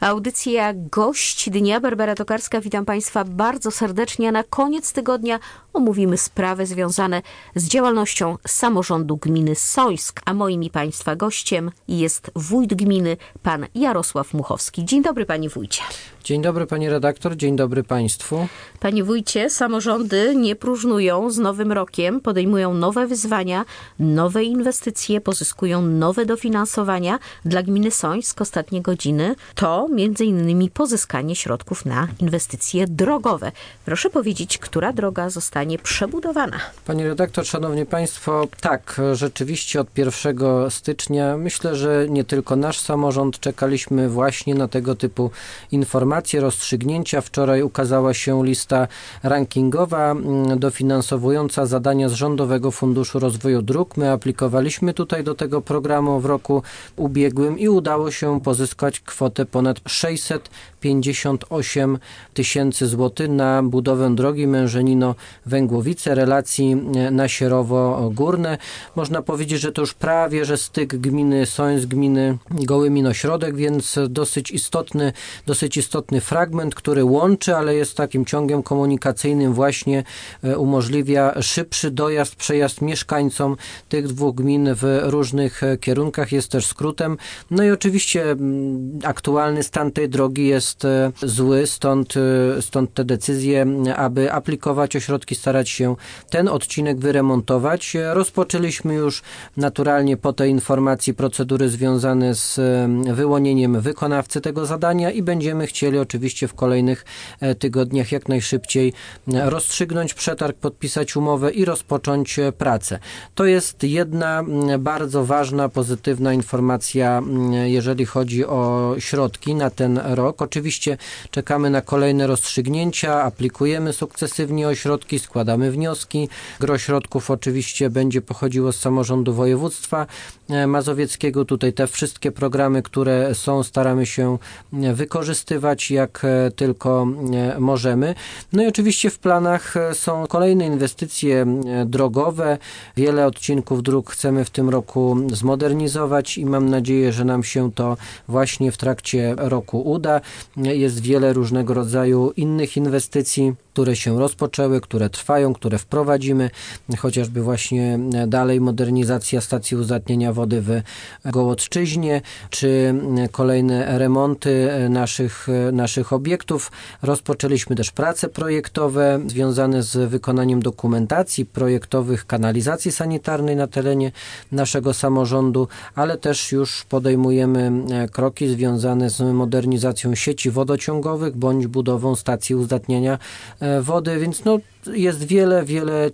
Audycja Gość Dnia. Barbara Tokarska, witam Państwa bardzo serdecznie. Na koniec tygodnia omówimy sprawy związane z działalnością samorządu gminy Sońsk. A moim i Państwa gościem jest wójt gminy, pan Jarosław Muchowski. Dzień dobry, panie wójcie. Dzień dobry, pani redaktor, dzień dobry państwu. Panie wójcie, samorządy nie próżnują z nowym rokiem, podejmują nowe wyzwania, nowe inwestycje, pozyskują nowe dofinansowania. Dla gminy Sońsk ostatnie godziny to m.in. pozyskanie środków na inwestycje drogowe. Proszę powiedzieć, która droga zostanie przebudowana? Pani redaktor, szanowni państwo, tak, rzeczywiście od 1 stycznia myślę, że nie tylko nasz samorząd, czekaliśmy właśnie na tego typu informacje, rozstrzygnięcia. Wczoraj ukazała się lista rankingowa dofinansowująca zadania z Rządowego Funduszu Rozwoju Dróg. My aplikowaliśmy tutaj do tego programu w roku ubiegłym i udało się pozyskać kwotę ponad 658 tysięcy złotych na budowę drogi Mężenino-Węgłowice, relacji Nasierowo-Górne. Można powiedzieć, że to już prawie, że styk gminy Sońsk, gminy Gołymino-Środek, więc dosyć istotny fragment, który łączy, ale jest takim ciągiem komunikacyjnym, właśnie umożliwia szybszy dojazd, przejazd mieszkańcom tych dwóch gmin w różnych kierunkach, jest też skrótem. No i oczywiście aktualny stan tej drogi jest zły, stąd te decyzje, aby aplikować o środki, starać się ten odcinek wyremontować. Rozpoczęliśmy już naturalnie po tej informacji procedury związane z wyłonieniem wykonawcy tego zadania i będziemy chcieli oczywiście w kolejnych tygodniach jak najszybciej rozstrzygnąć przetarg, podpisać umowę i rozpocząć pracę. To jest jedna bardzo ważna, pozytywna informacja, jeżeli chodzi o środki na ten rok. Oczywiście czekamy na kolejne rozstrzygnięcia, aplikujemy sukcesywnie o środki, składamy wnioski. Gros środków oczywiście będzie pochodziło z samorządu województwa mazowieckiego. Tutaj te wszystkie programy, które są, staramy się wykorzystywać jak tylko możemy. No i oczywiście w planach są kolejne inwestycje drogowe. Wiele odcinków dróg chcemy w tym roku zmodernizować i mam nadzieję, że nam się to właśnie w trakcie roku uda. Jest wiele różnego rodzaju innych inwestycji, które się rozpoczęły, które trwają, które wprowadzimy, chociażby właśnie dalej modernizacja stacji uzdatniania wody w Gołodszczyźnie, czy kolejne remonty naszych obiektów. Rozpoczęliśmy też prace projektowe związane z wykonaniem dokumentacji projektowych kanalizacji sanitarnej na terenie naszego samorządu, ale też już podejmujemy kroki związane z modernizacją sieci wodociągowych bądź budową stacji uzdatniania wody, więc jest wiele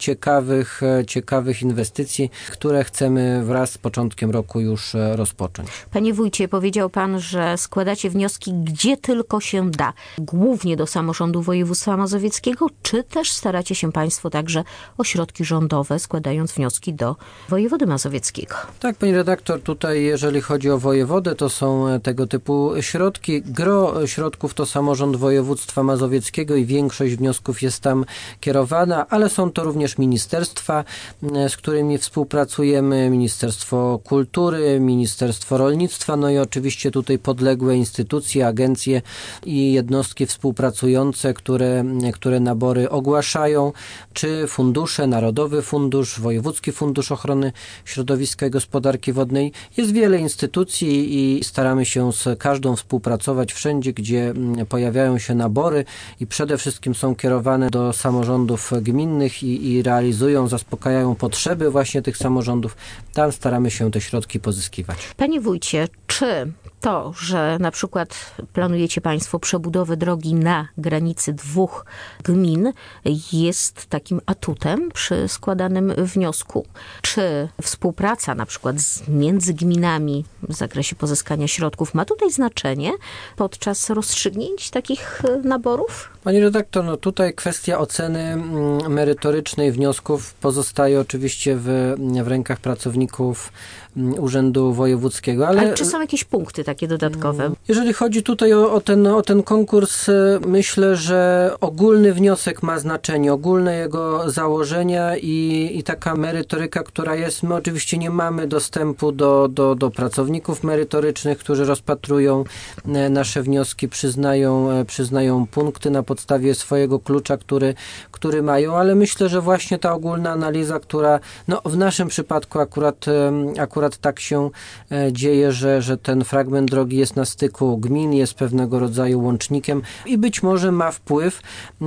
ciekawych inwestycji, które chcemy wraz z początkiem roku już rozpocząć. Panie wójcie, powiedział pan, że składacie wnioski gdzie tylko się da. Głównie do samorządu województwa mazowieckiego, czy też staracie się państwo także o środki rządowe, składając wnioski do wojewody mazowieckiego? Tak, pani redaktor, tutaj jeżeli chodzi o wojewodę, to są tego typu środki. Gros środków to samorząd województwa mazowieckiego i większość wniosków jest tam kierowana, ale są to również ministerstwa, z którymi współpracujemy, Ministerstwo Kultury, Ministerstwo Rolnictwa, no i oczywiście tutaj podległe instytucje, agencje i jednostki współpracujące, które nabory ogłaszają, czy fundusze, Narodowy Fundusz, Wojewódzki Fundusz Ochrony Środowiska i Gospodarki Wodnej. Jest wiele instytucji i staramy się z każdą współpracować wszędzie, gdzie pojawiają się nabory i przede wszystkim są kierowane do samorządów gminnych i realizują, zaspokajają potrzeby właśnie tych samorządów. Tam staramy się te środki pozyskiwać. Panie wójcie, czy to, że na przykład planujecie państwo przebudowę drogi na granicy dwóch gmin, jest takim atutem przy składanym wniosku? Czy współpraca na przykład między gminami w zakresie pozyskania środków ma tutaj znaczenie podczas rozstrzygnięć takich naborów? Pani redaktor, tutaj kwestia oceny merytorycznej wniosków pozostaje oczywiście w rękach pracowników Urzędu Wojewódzkiego. Ale czy są jakieś punkty takie dodatkowe? Jeżeli chodzi tutaj o ten konkurs, myślę, że ogólny wniosek ma znaczenie, ogólne jego założenia i taka merytoryka, która jest. My oczywiście nie mamy dostępu do pracowników merytorycznych, którzy rozpatrują nasze wnioski, przyznają punkty na podstawie swojego klucza, który mają, ale myślę, że właśnie ta ogólna analiza, która w naszym przypadku akurat tak się dzieje, że ten fragment drogi jest na styku gmin, jest pewnego rodzaju łącznikiem i być może ma wpływ,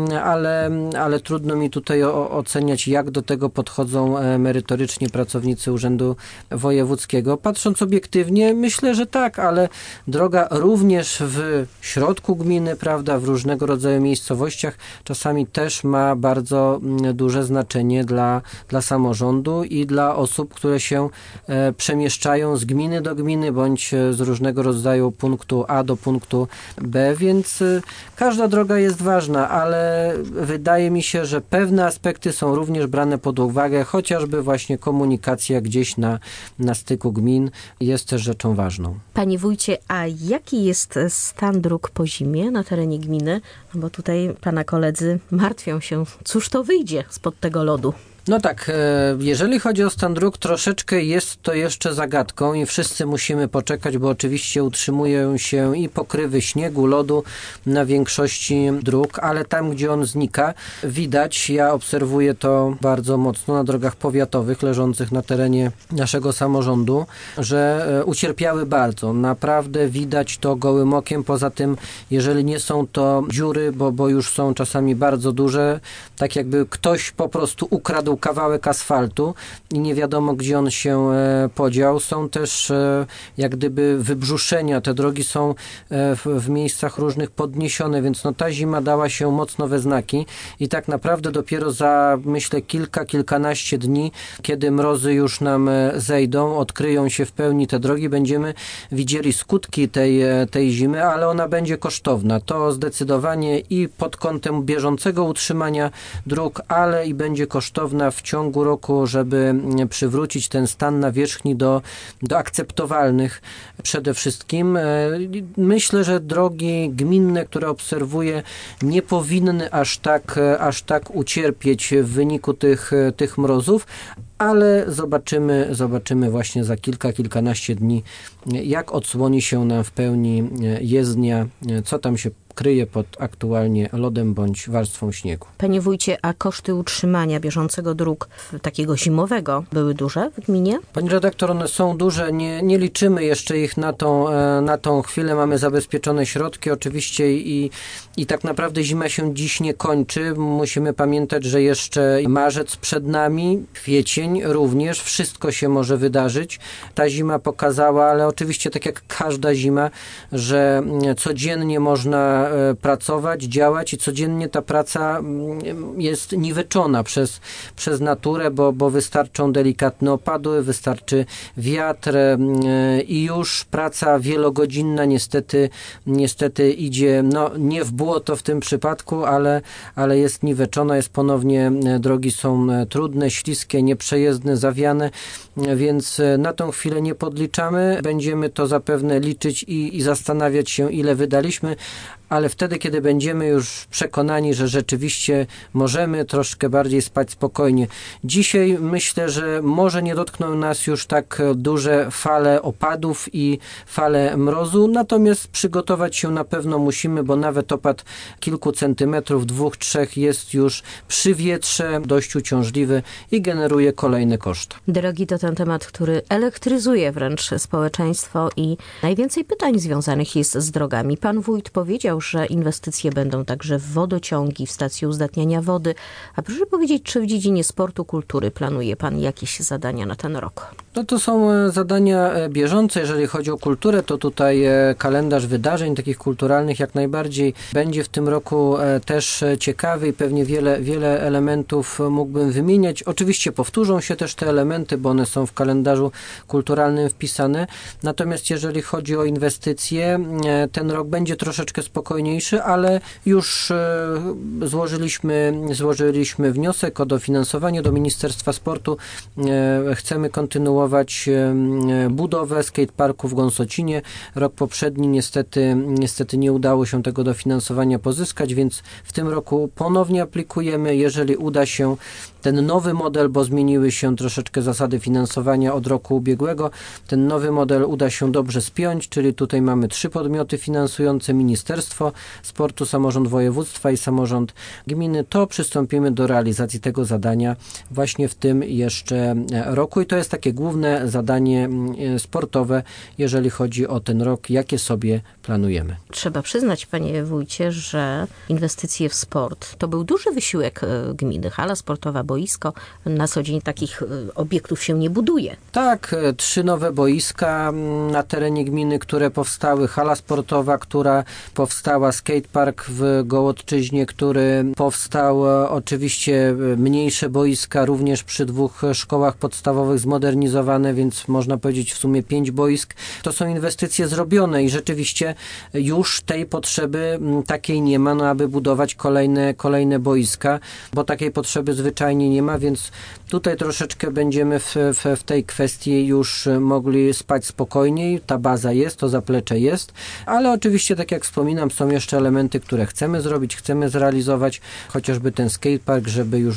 ale trudno mi tutaj oceniać, jak do tego podchodzą merytorycznie pracownicy Urzędu Wojewódzkiego. Patrząc obiektywnie, myślę, że tak, ale droga również w środku gminy, prawda, w różnego rodzaju miejscowościach czasami też ma bardzo duże znaczenie dla samorządu i dla osób, które się przemieszczają z gminy do gminy, bądź z różnego rodzaju punktu A do punktu B, więc każda droga jest ważna, ale wydaje mi się, że pewne aspekty są również brane pod uwagę, chociażby właśnie komunikacja gdzieś na styku gmin jest też rzeczą ważną. Panie wójcie, a jaki jest stan dróg po zimie na terenie gminy? Bo tutaj pana koledzy martwią się, cóż to wyjdzie spod tego lodu. No tak, jeżeli chodzi o stan dróg, troszeczkę jest to jeszcze zagadką i wszyscy musimy poczekać, bo oczywiście utrzymują się i pokrywy śniegu, lodu na większości dróg, ale tam, gdzie on znika, widać, ja obserwuję to bardzo mocno na drogach powiatowych leżących na terenie naszego samorządu, że ucierpiały bardzo. Naprawdę widać to gołym okiem. Poza tym, jeżeli nie są to dziury, bo już są czasami bardzo duże, tak jakby ktoś po prostu ukradł kawałek asfaltu i nie wiadomo, gdzie on się podział. Są też jak gdyby wybrzuszenia. Te drogi są w miejscach różnych podniesione, więc ta zima dała się mocno we znaki i tak naprawdę dopiero za, myślę, kilkanaście dni, kiedy mrozy już nam zejdą, odkryją się w pełni te drogi, będziemy widzieli skutki tej zimy, ale ona będzie kosztowna. To zdecydowanie i pod kątem bieżącego utrzymania dróg, ale i będzie kosztowna w ciągu roku, żeby przywrócić ten stan nawierzchni do akceptowalnych przede wszystkim. Myślę, że drogi gminne, które obserwuję, nie powinny aż tak ucierpieć w wyniku tych mrozów, ale zobaczymy właśnie za kilkanaście dni, jak odsłoni się nam w pełni jezdnia, co tam się kryje pod aktualnie lodem bądź warstwą śniegu. Panie wójcie, a koszty utrzymania bieżącego dróg takiego zimowego były duże w gminie? Pani redaktor, one są duże, nie liczymy jeszcze ich na tą chwilę, mamy zabezpieczone środki oczywiście i tak naprawdę zima się dziś nie kończy. Musimy pamiętać, że jeszcze marzec przed nami, kwiecień również, wszystko się może wydarzyć. Ta zima pokazała, ale oczywiście tak jak każda zima, że codziennie można pracować, działać i codziennie ta praca jest niweczona przez naturę, bo wystarczą delikatne opadły, wystarczy wiatr i już praca wielogodzinna niestety idzie, nie w błoto w tym przypadku, ale jest niweczona, ponownie drogi są trudne, śliskie, nieprzejezdne, zawiane, więc na tą chwilę nie podliczamy. Będziemy to zapewne liczyć i zastanawiać się, ile wydaliśmy, ale wtedy, kiedy będziemy już przekonani, że rzeczywiście możemy troszkę bardziej spać spokojnie. Dzisiaj myślę, że może nie dotkną nas już tak duże fale opadów i fale mrozu, natomiast przygotować się na pewno musimy, bo nawet opad kilku centymetrów, 2-3 jest już przy wietrze dość uciążliwy i generuje kolejne koszty. Drogi to ten temat, który elektryzuje wręcz społeczeństwo i najwięcej pytań związanych jest z drogami. Pan wójt powiedział, że inwestycje będą także w wodociągi, w stacje uzdatniania wody. A proszę powiedzieć, czy w dziedzinie sportu, kultury planuje pan jakieś zadania na ten rok? To są zadania bieżące. Jeżeli chodzi o kulturę, to tutaj kalendarz wydarzeń takich kulturalnych jak najbardziej będzie w tym roku też ciekawy i pewnie wiele elementów mógłbym wymieniać. Oczywiście powtórzą się też te elementy, bo one są w kalendarzu kulturalnym wpisane. Natomiast jeżeli chodzi o inwestycje, ten rok będzie troszeczkę spokojniejszy spokojniejszy, ale już złożyliśmy wniosek o dofinansowanie do Ministerstwa Sportu. Chcemy kontynuować budowę skateparku w Gąsocinie. Rok poprzedni niestety nie udało się tego dofinansowania pozyskać, więc w tym roku ponownie aplikujemy. Jeżeli uda się ten nowy model, bo zmieniły się troszeczkę zasady finansowania od roku ubiegłego, ten nowy model uda się dobrze spiąć, czyli tutaj mamy 3 podmioty finansujące: Ministerstwo Sportu, samorząd województwa i samorząd gminy, to przystąpimy do realizacji tego zadania właśnie w tym jeszcze roku i to jest takie główne zadanie sportowe, jeżeli chodzi o ten rok, jakie sobie planujemy. Trzeba przyznać, panie wójcie, że inwestycje w sport to był duży wysiłek gminy. Hala sportowa, boisko. Na co dzień takich obiektów się nie buduje. Tak, 3 nowe boiska na terenie gminy, które powstały. Hala sportowa, która powstała, skatepark w Gołodczyźnie, który powstał, oczywiście mniejsze boiska, również przy 2 szkołach podstawowych zmodernizowane, więc można powiedzieć w sumie 5 boisk. To są inwestycje zrobione i rzeczywiście już tej potrzeby takiej nie ma, aby budować kolejne boiska, bo takiej potrzeby zwyczajnie nie ma, więc tutaj troszeczkę będziemy w tej kwestii już mogli spać spokojniej. Ta baza jest, to zaplecze jest, ale oczywiście, tak jak wspominam, są jeszcze elementy, które chcemy zrobić, chcemy zrealizować, chociażby ten skatepark, żeby już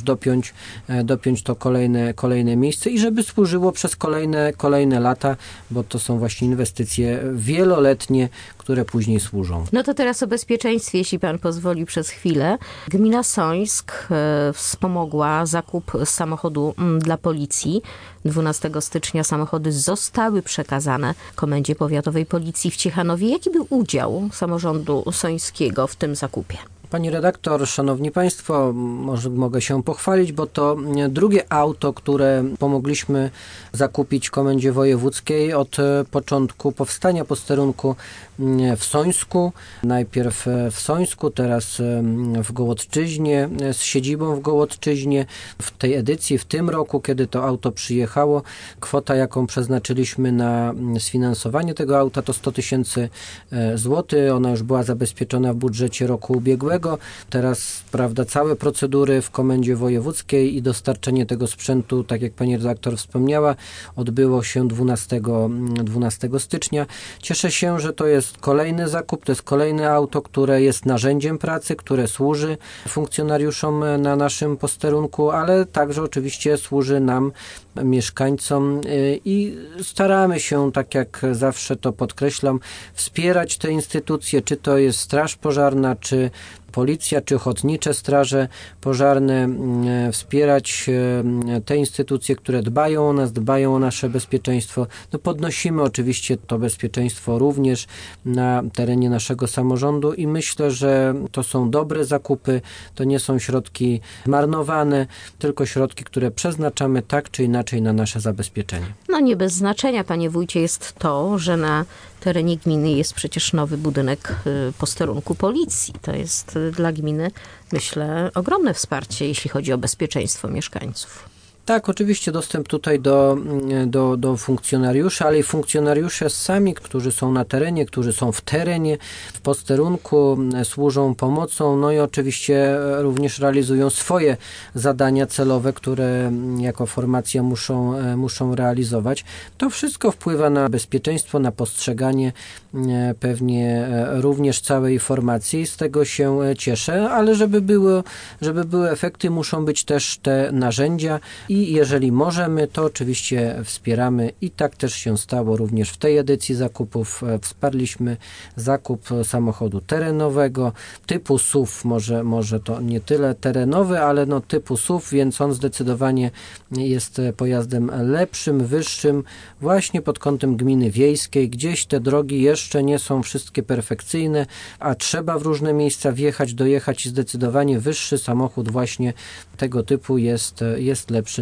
dopiąć to kolejne miejsce i żeby służyło przez kolejne lata, bo to są właśnie inwestycje wieloletnie, które później służą. No to teraz o bezpieczeństwie, jeśli pan pozwoli przez chwilę. Gmina Sońsk wspomogła zakup samochodu dla policji. 12 stycznia samochody zostały przekazane Komendzie Powiatowej Policji w Ciechanowie. Jaki był udział samorządu sońskiego w tym zakupie? Pani redaktor, szanowni państwo, może mogę się pochwalić, bo to drugie auto, które pomogliśmy zakupić Komendzie Wojewódzkiej od początku powstania posterunku w Sońsku. Najpierw w Sońsku, teraz w Gołodczyźnie, z siedzibą w Gołodczyźnie. W tej edycji, w tym roku, kiedy to auto przyjechało, kwota, jaką przeznaczyliśmy na sfinansowanie tego auta, to 100 000 złotych. Ona już była zabezpieczona w budżecie roku ubiegłego. Teraz, prawda, całe procedury w Komendzie Wojewódzkiej i dostarczenie tego sprzętu, tak jak pani redaktor wspomniała, odbyło się 12 stycznia. Cieszę się, że to jest kolejny zakup, to jest kolejne auto, które jest narzędziem pracy, które służy funkcjonariuszom na naszym posterunku, ale także oczywiście służy nam, mieszkańcom i staramy się, tak jak zawsze to podkreślam, wspierać te instytucje, czy to jest Straż Pożarna, czy Policja, czy ochotnicze straże pożarne, wspierać te instytucje, które dbają o nas, dbają o nasze bezpieczeństwo. No podnosimy oczywiście to bezpieczeństwo również na terenie naszego samorządu i myślę, że to są dobre zakupy, to nie są środki marnowane, tylko środki, które przeznaczamy tak czy inaczej na nasze zabezpieczenie. No nie bez znaczenia, panie wójcie, jest to, że na terenie gminy jest przecież nowy budynek posterunku policji. To jest dla gminy, myślę, ogromne wsparcie, jeśli chodzi o bezpieczeństwo mieszkańców. Tak, oczywiście dostęp tutaj do funkcjonariuszy, ale i funkcjonariusze sami, którzy są na terenie, którzy są w terenie, w posterunku, służą pomocą, no i oczywiście również realizują swoje zadania celowe, które jako formacja muszą realizować. To wszystko wpływa na bezpieczeństwo, na postrzeganie pewnie również całej formacji. Z tego się cieszę, ale żeby były efekty, muszą być też te narzędzia i jeżeli możemy, to oczywiście wspieramy i tak też się stało również w tej edycji zakupów. Wsparliśmy zakup samochodu terenowego typu SUV, może to nie tyle terenowy, ale no typu SUV, więc on zdecydowanie jest pojazdem lepszym, wyższym, właśnie pod kątem gminy wiejskiej. Gdzieś te drogi jeszcze nie są wszystkie perfekcyjne, a trzeba w różne miejsca wjechać, dojechać i zdecydowanie wyższy samochód właśnie tego typu jest lepszy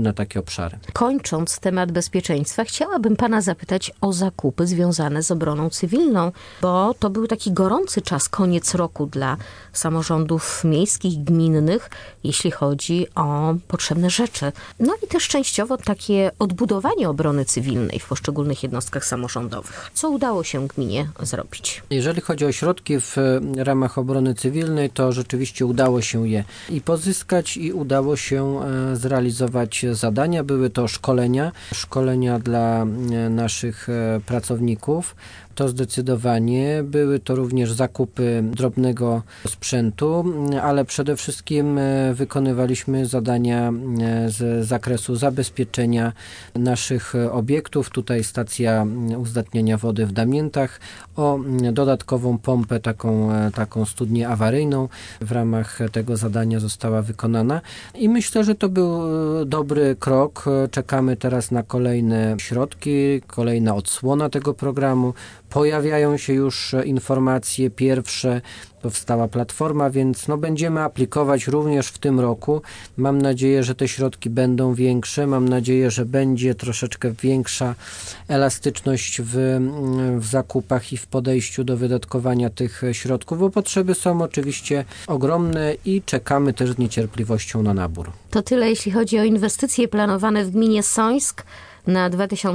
na takie obszary. Kończąc temat bezpieczeństwa, chciałabym pana zapytać o zakupy związane z obroną cywilną, bo to był taki gorący czas, koniec roku dla samorządów miejskich, gminnych, jeśli chodzi o potrzebne rzeczy. No i też częściowo takie odbudowanie obrony cywilnej w poszczególnych jednostkach samorządowych. Co udało się gminie zrobić? Jeżeli chodzi o środki w ramach obrony cywilnej, to rzeczywiście udało się je i pozyskać, i udało się zrealizować zadania. Były to szkolenia dla naszych pracowników. To zdecydowanie. Były to również zakupy drobnego sprzętu, ale przede wszystkim wykonywaliśmy zadania z zakresu zabezpieczenia naszych obiektów. Tutaj stacja uzdatniania wody w Damiętach, o dodatkową pompę, taką studnię awaryjną w ramach tego zadania została wykonana i myślę, że to był dobry krok. Czekamy teraz na kolejne środki, kolejna odsłona tego programu. Pojawiają się już informacje pierwsze, powstała platforma, więc będziemy aplikować również w tym roku. Mam nadzieję, że te środki będą większe. Mam nadzieję, że będzie troszeczkę większa elastyczność w zakupach i w podejściu do wydatkowania tych środków, bo potrzeby są oczywiście ogromne i czekamy też z niecierpliwością na nabór. To tyle, jeśli chodzi o inwestycje planowane w gminie Sońsk na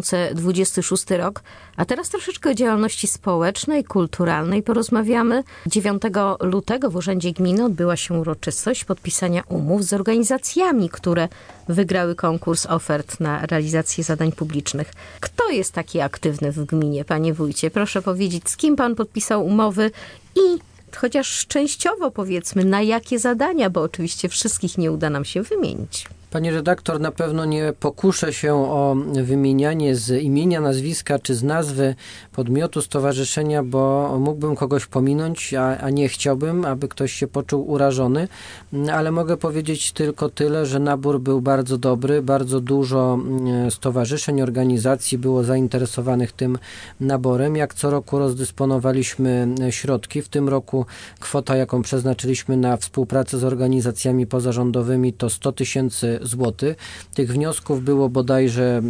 2026 rok. A teraz troszeczkę o działalności społecznej, kulturalnej porozmawiamy. 9 lutego w Urzędzie Gminy odbyła się uroczystość podpisania umów z organizacjami, które wygrały konkurs ofert na realizację zadań publicznych. Kto jest taki aktywny w gminie, panie wójcie? Proszę powiedzieć, z kim pan podpisał umowy i chociaż częściowo powiedzmy, na jakie zadania, bo oczywiście wszystkich nie uda nam się wymienić. Pani redaktor, na pewno nie pokuszę się o wymienianie z imienia, nazwiska czy z nazwy podmiotu, stowarzyszenia, bo mógłbym kogoś pominąć, a nie chciałbym, aby ktoś się poczuł urażony, ale mogę powiedzieć tylko tyle, że nabór był bardzo dobry, bardzo dużo stowarzyszeń, organizacji było zainteresowanych tym naborem. Jak co roku rozdysponowaliśmy środki. W tym roku kwota, jaką przeznaczyliśmy na współpracę z organizacjami pozarządowymi, to 100 000 złotych. Tych wniosków było bodajże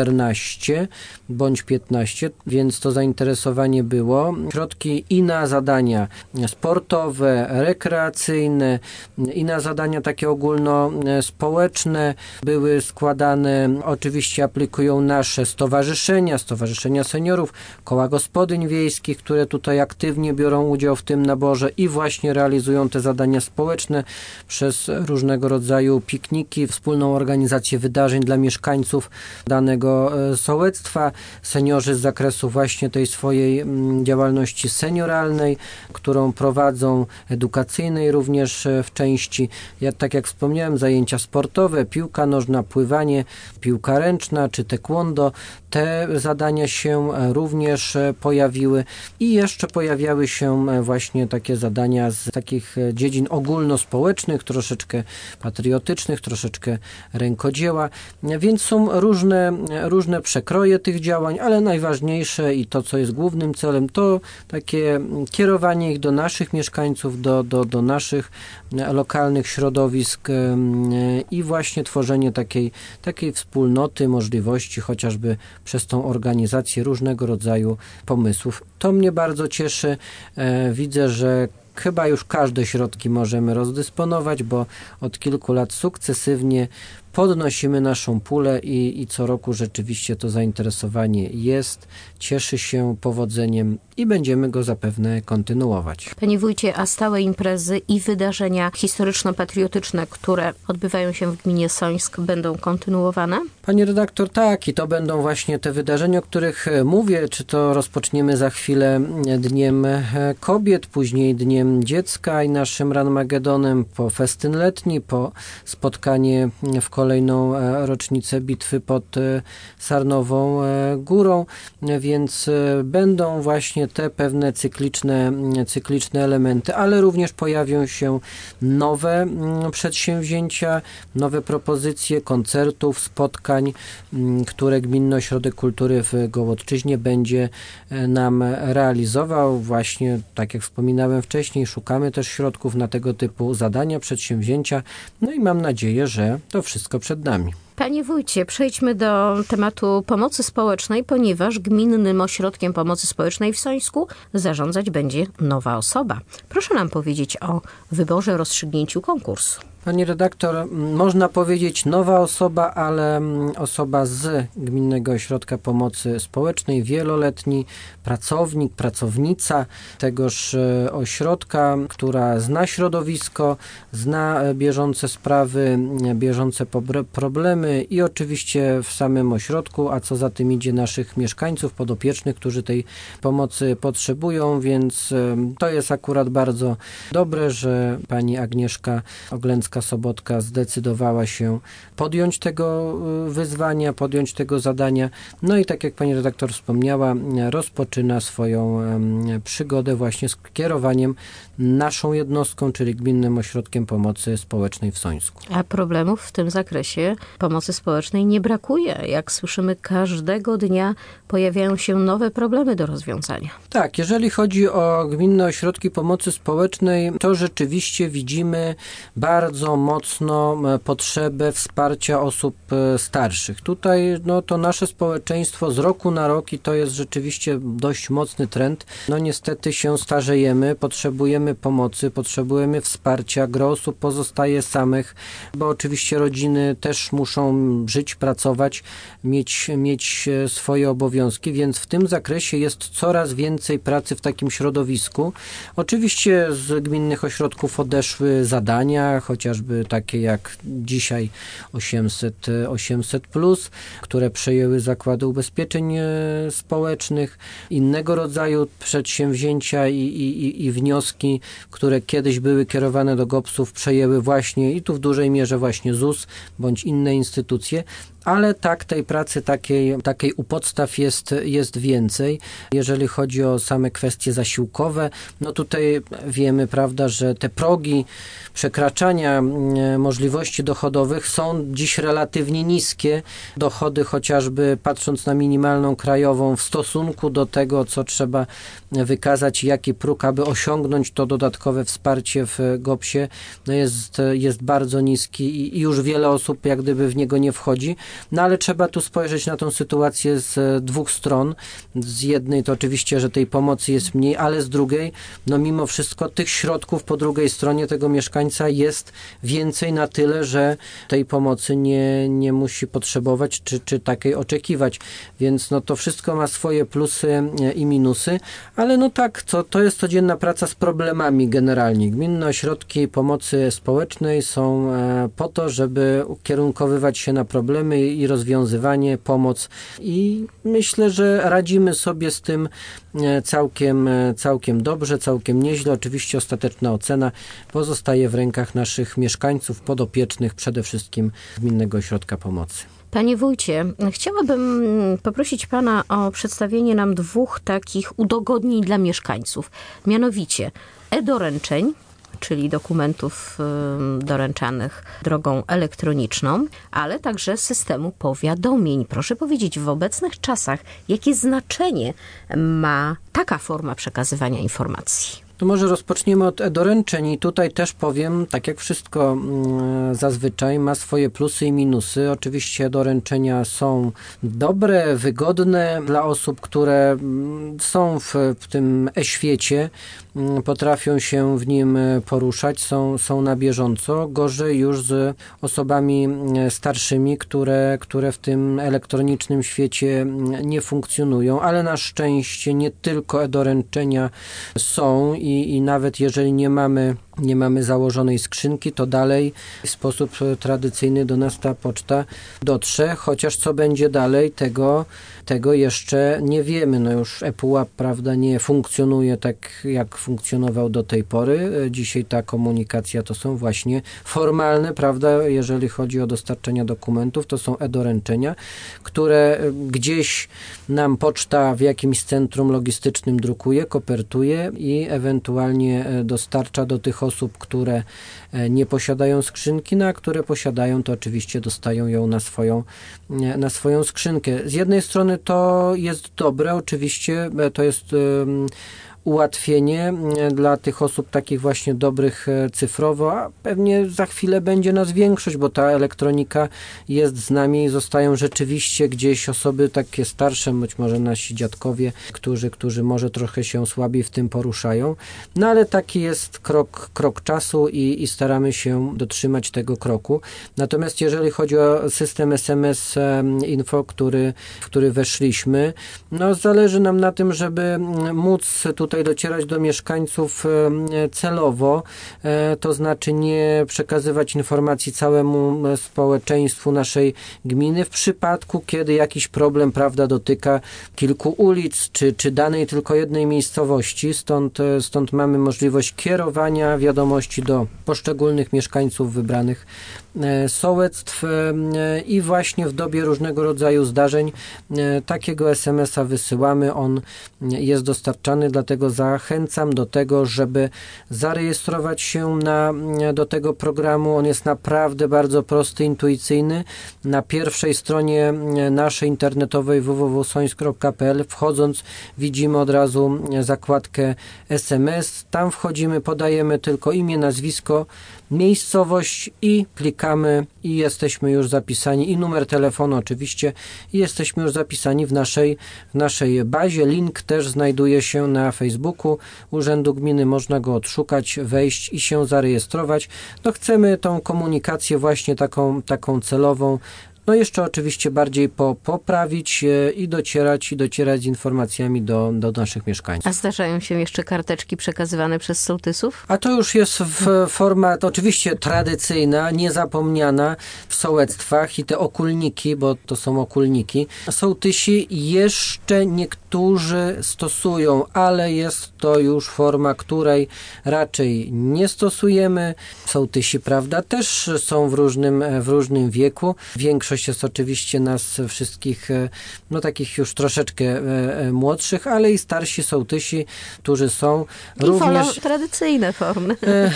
14 bądź 15, więc to zainteresowanie było. Środki i na zadania sportowe, rekreacyjne, i na zadania takie ogólnospołeczne były składane. Oczywiście aplikują nasze stowarzyszenia seniorów, koła gospodyń wiejskich, które tutaj aktywnie biorą udział w tym naborze i właśnie realizują te zadania społeczne przez różnego rodzaju pikniki, wspólną organizację wydarzeń dla mieszkańców danego sołectwa, seniorzy z zakresu właśnie tej swojej działalności senioralnej, którą prowadzą, edukacyjnej również w części. Tak jak wspomniałem, zajęcia sportowe, piłka nożna, pływanie, piłka ręczna czy taekwondo. Te zadania się również pojawiły i jeszcze pojawiały się właśnie takie zadania z takich dziedzin ogólnospołecznych, troszeczkę patriotycznych, troszeczkę rękodzieła, więc są różne przekroje tych działań, ale najważniejsze i to, co jest głównym celem, to takie kierowanie ich do naszych mieszkańców, do naszych lokalnych środowisk i właśnie tworzenie takiej wspólnoty, możliwości chociażby przez tą organizację różnego rodzaju pomysłów. To mnie bardzo cieszy. Widzę, że chyba już każde środki możemy rozdysponować, bo od kilku lat sukcesywnie podnosimy naszą pulę i co roku rzeczywiście to zainteresowanie jest, cieszy się powodzeniem i będziemy go zapewne kontynuować. Panie wójcie, a stałe imprezy i wydarzenia historyczno-patriotyczne, które odbywają się w gminie Sońsk, będą kontynuowane? Pani redaktor, tak, i to będą właśnie te wydarzenia, o których mówię, czy to rozpoczniemy za chwilę Dniem Kobiet, później Dniem Dziecka i naszym Ranmagedonem, po festyn letni, po spotkanie w kolejną rocznicę bitwy pod Sarnową Górą, więc będą właśnie te pewne cykliczne elementy, ale również pojawią się nowe przedsięwzięcia, nowe propozycje koncertów, spotkań, które Gminny Ośrodek Kultury w Gołodczyźnie będzie nam realizował. Właśnie, tak jak wspominałem wcześniej, szukamy też środków na tego typu zadania, przedsięwzięcia, no i mam nadzieję, że to wszystko przed nami. Panie wójcie, przejdźmy do tematu pomocy społecznej, ponieważ Gminnym Ośrodkiem Pomocy Społecznej w Sońsku zarządzać będzie nowa osoba. Proszę nam powiedzieć o wyborze, rozstrzygnięciu konkursu. Pani redaktor, można powiedzieć nowa osoba, ale osoba z Gminnego Ośrodka Pomocy Społecznej, wieloletni pracownik, pracownica tegoż ośrodka, która zna środowisko, zna bieżące sprawy, bieżące problemy i oczywiście w samym ośrodku, a co za tym idzie naszych mieszkańców, podopiecznych, którzy tej pomocy potrzebują, więc to jest akurat bardzo dobre, że pani Agnieszka Oglęcka-Sobotka zdecydowała się podjąć tego wyzwania, podjąć tego zadania. No i tak jak pani redaktor wspomniała, rozpoczyna swoją przygodę właśnie z kierowaniem naszą jednostką, czyli Gminnym Ośrodkiem Pomocy Społecznej w Sońsku. A problemów w tym zakresie pomocy społecznej nie brakuje. Jak słyszymy, każdego dnia pojawiają się nowe problemy do rozwiązania. Tak, jeżeli chodzi o Gminne Ośrodki Pomocy Społecznej, to rzeczywiście widzimy bardzo mocno potrzebę wsparcia osób starszych. Tutaj to nasze społeczeństwo z roku na rok i to jest rzeczywiście dość mocny trend. Niestety się starzejemy, potrzebujemy pomocy, potrzebujemy wsparcia. Gro osób pozostaje samych, bo oczywiście rodziny też muszą żyć, pracować, mieć swoje obowiązki, więc w tym zakresie jest coraz więcej pracy w takim środowisku. Oczywiście z gminnych ośrodków odeszły zadania, chociażby takie jak dzisiaj 800+, które przejęły zakłady ubezpieczeń społecznych, innego rodzaju przedsięwzięcia i wnioski, które kiedyś były kierowane do GOPS-ów, przejęły właśnie i tu w dużej mierze właśnie ZUS bądź inne instytucje. Ale tak, tej pracy takiej u podstaw jest więcej. Jeżeli chodzi o same kwestie zasiłkowe, tutaj wiemy, prawda, że te progi przekraczania możliwości dochodowych są dziś relatywnie niskie. Dochody chociażby patrząc na minimalną krajową w stosunku do tego, co trzeba wykazać, jaki próg, aby osiągnąć to dodatkowe wsparcie w GOPS-ie, jest bardzo niski i już wiele osób jak gdyby w niego nie wchodzi. Ale trzeba tu spojrzeć na tą sytuację z dwóch stron. Z jednej to oczywiście, że tej pomocy jest mniej, ale z drugiej, mimo wszystko tych środków po drugiej stronie tego mieszkańca jest więcej na tyle, że tej pomocy nie musi potrzebować, czy takiej oczekiwać. Więc to wszystko ma swoje plusy i minusy, ale to jest codzienna praca z problemami generalnie. Gminne ośrodki pomocy społecznej są po to, żeby ukierunkowywać się na problemy i rozwiązywanie, pomoc i myślę, że radzimy sobie z tym całkiem dobrze, całkiem nieźle. Oczywiście ostateczna ocena pozostaje w rękach naszych mieszkańców, podopiecznych, przede wszystkim Gminnego Ośrodka Pomocy. Panie wójcie, chciałabym poprosić pana o przedstawienie nam dwóch takich udogodnień dla mieszkańców. Mianowicie e-doręczeń, czyli dokumentów doręczanych drogą elektroniczną, ale także systemu powiadomień. Proszę powiedzieć, w obecnych czasach, jakie znaczenie ma taka forma przekazywania informacji? To może rozpoczniemy od e-doręczeń i tutaj też powiem, tak jak wszystko zazwyczaj ma swoje plusy i minusy. Oczywiście doręczenia są dobre, wygodne dla osób, które są w tym e-świecie, potrafią się w nim poruszać, są na bieżąco. Gorzej już z osobami starszymi, które w tym elektronicznym świecie nie funkcjonują, ale na szczęście nie tylko e-doręczenia są i nawet jeżeli nie mamy założonej skrzynki, to dalej w sposób tradycyjny do nas ta poczta dotrze, chociaż co będzie dalej, tego jeszcze nie wiemy. Już ePUAP, prawda, nie funkcjonuje tak, jak funkcjonował do tej pory. Dzisiaj ta komunikacja to są właśnie formalne, prawda, jeżeli chodzi o dostarczenie dokumentów, to są e-doręczenia, które gdzieś nam poczta w jakimś centrum logistycznym drukuje, kopertuje i ewentualnie dostarcza do tych osób, które nie posiadają skrzynki, a które posiadają, to oczywiście dostają ją na swoją skrzynkę. Z jednej strony to jest dobre, oczywiście to jest ułatwienie dla tych osób takich właśnie dobrych cyfrowo, a pewnie za chwilę będzie nas większość, bo ta elektronika jest z nami, zostają rzeczywiście gdzieś osoby takie starsze, być może nasi dziadkowie, którzy może trochę się słabiej w tym poruszają, no ale taki jest krok czasu i staramy się dotrzymać tego kroku. Natomiast jeżeli chodzi o system SMS Info, w który weszliśmy, no zależy nam na tym, żeby móc tutaj docierać do mieszkańców celowo, to znaczy nie przekazywać informacji całemu społeczeństwu naszej gminy w przypadku, kiedy jakiś problem, prawda, dotyka kilku ulic, czy danej tylko jednej miejscowości. Stąd mamy możliwość kierowania wiadomości do poszczególnych mieszkańców wybranych sołectw i właśnie w dobie różnego rodzaju zdarzeń takiego SMS-a wysyłamy. On jest dostarczany, dlatego zachęcam do tego, żeby zarejestrować się do tego programu. On jest naprawdę bardzo prosty, intuicyjny. Na pierwszej stronie naszej internetowej www.sońsk.pl wchodząc widzimy od razu zakładkę SMS. Tam wchodzimy, podajemy tylko imię, nazwisko, miejscowość i klikamy i jesteśmy już zapisani, i numer telefonu oczywiście, i jesteśmy już zapisani w naszej bazie. Link też znajduje się na Facebooku Urzędu Gminy, można go odszukać, wejść i się zarejestrować. No chcemy tą komunikację właśnie taką celową, no jeszcze oczywiście bardziej poprawić i docierać z informacjami do naszych mieszkańców. A zdarzają się jeszcze karteczki przekazywane przez sołtysów? A to już jest forma oczywiście tradycyjna, niezapomniana w sołectwach i te okulniki, bo to są okulniki. Sołtysi jeszcze niektórzy stosują, ale jest to już forma, której raczej nie stosujemy. Sołtysi, prawda, też są w różnym wieku. Większość jest oczywiście nas wszystkich, no takich już troszeczkę młodszych, ale i starsi sołtysi, którzy są również tradycyjne formy.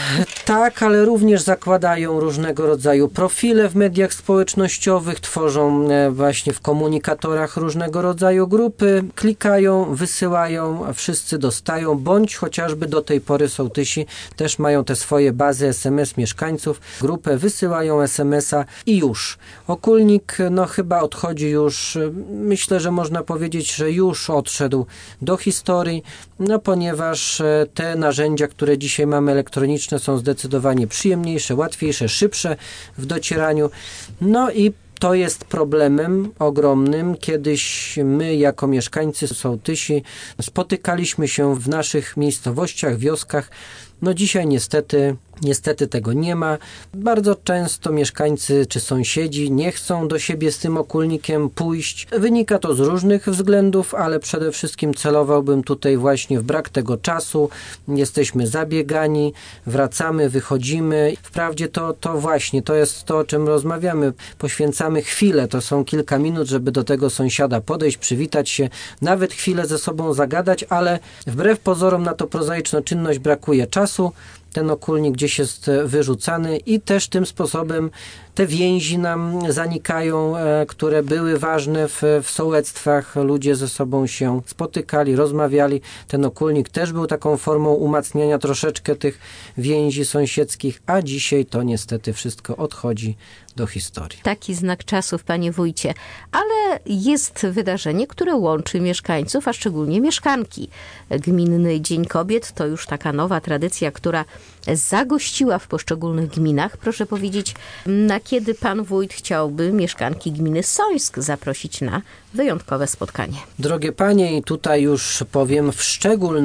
Tak, ale również zakładają różnego rodzaju profile w mediach społecznościowych, tworzą właśnie w komunikatorach różnego rodzaju grupy, klikają, wysyłają, wszyscy dostają, bądź chociażby do tej pory sołtysi też mają te swoje bazy SMS mieszkańców, grupę, wysyłają SMS-a i już. Okulnik no chyba odchodzi już, myślę, że można powiedzieć, że już odszedł do historii, no ponieważ te narzędzia, które dzisiaj mamy elektroniczne, są zdecydowanie przyjemniejsze, łatwiejsze, szybsze w docieraniu. No i to jest problemem ogromnym. Kiedyś my jako mieszkańcy, sołtysi spotykaliśmy się w naszych miejscowościach, wioskach. No dzisiaj niestety tego nie ma. Bardzo często mieszkańcy czy sąsiedzi nie chcą do siebie z tym okulnikiem pójść. Wynika to z różnych względów, ale przede wszystkim celowałbym tutaj właśnie w brak tego czasu. Jesteśmy zabiegani, wracamy, wychodzimy. Wprawdzie to właśnie, to jest to, o czym rozmawiamy. Poświęcamy chwilę, to są kilka minut, żeby do tego sąsiada podejść, przywitać się, nawet chwilę ze sobą zagadać, ale wbrew pozorom na to prozaiczną czynność brakuje czasu. Ten okulnik gdzieś jest wyrzucany i też tym sposobem te więzi nam zanikają, które były ważne w sołectwach. Ludzie ze sobą się spotykali, rozmawiali. Ten okulnik też był taką formą umacniania troszeczkę tych więzi sąsiedzkich, a dzisiaj to niestety wszystko odchodzi do historii. Taki znak czasów, panie wójcie. Ale jest wydarzenie, które łączy mieszkańców, a szczególnie mieszkanki. Gminny Dzień Kobiet to już taka nowa tradycja, która zagościła w poszczególnych gminach. Proszę powiedzieć, na kiedy pan wójt chciałby mieszkanki gminy Sońsk zaprosić na wyjątkowe spotkanie? Drogie panie, i tutaj już powiem w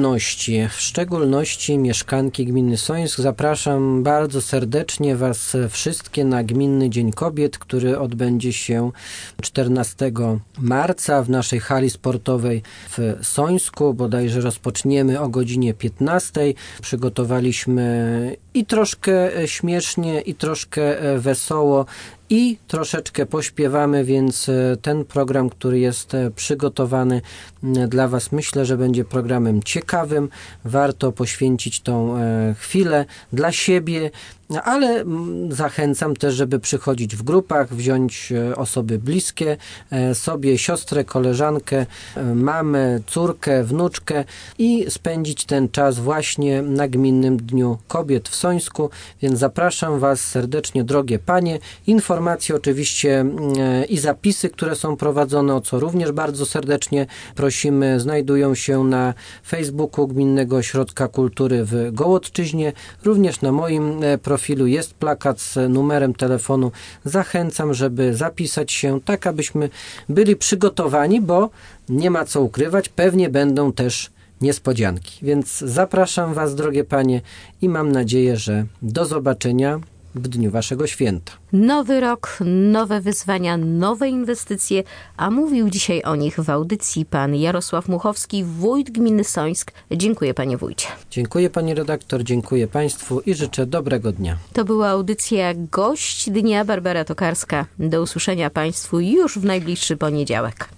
szczególności mieszkanki gminy Sońsk, zapraszam bardzo serdecznie was wszystkie na Gminny Dzień Kobiet, który odbędzie się 14 marca w naszej hali sportowej w Sońsku. Bodajże rozpoczniemy o godzinie 15. Przygotowaliśmy i troszkę śmiesznie, i troszkę wesoło, i troszeczkę pośpiewamy, więc ten program, który jest przygotowany dla Was, myślę, że będzie programem ciekawym. Warto poświęcić tą chwilę dla siebie, ale zachęcam też, żeby przychodzić w grupach, wziąć osoby bliskie sobie, siostrę, koleżankę, mamę, córkę, wnuczkę i spędzić ten czas właśnie na Gminnym Dniu Kobiet w Sońsku, więc zapraszam Was serdecznie, drogie panie. Informacje oczywiście i zapisy, które są prowadzone, o co również bardzo serdecznie prosimy, znajdują się na Facebooku Gminnego Ośrodka Kultury w Gołodczyźnie. Również na moim profilu jest plakat z numerem telefonu. Zachęcam, żeby zapisać się, tak abyśmy byli przygotowani, bo nie ma co ukrywać, pewnie będą też niespodzianki. Więc zapraszam Was, drogie panie, i mam nadzieję, że do zobaczenia w dniu Waszego święta. Nowy rok, nowe wyzwania, nowe inwestycje, a mówił dzisiaj o nich w audycji pan Jarosław Muchowski, wójt gminy Sońsk. Dziękuję, panie wójcie. Dziękuję, pani redaktor, dziękuję państwu i życzę dobrego dnia. To była audycja Gość Dnia, Barbara Tokarska. Do usłyszenia państwu już w najbliższy poniedziałek.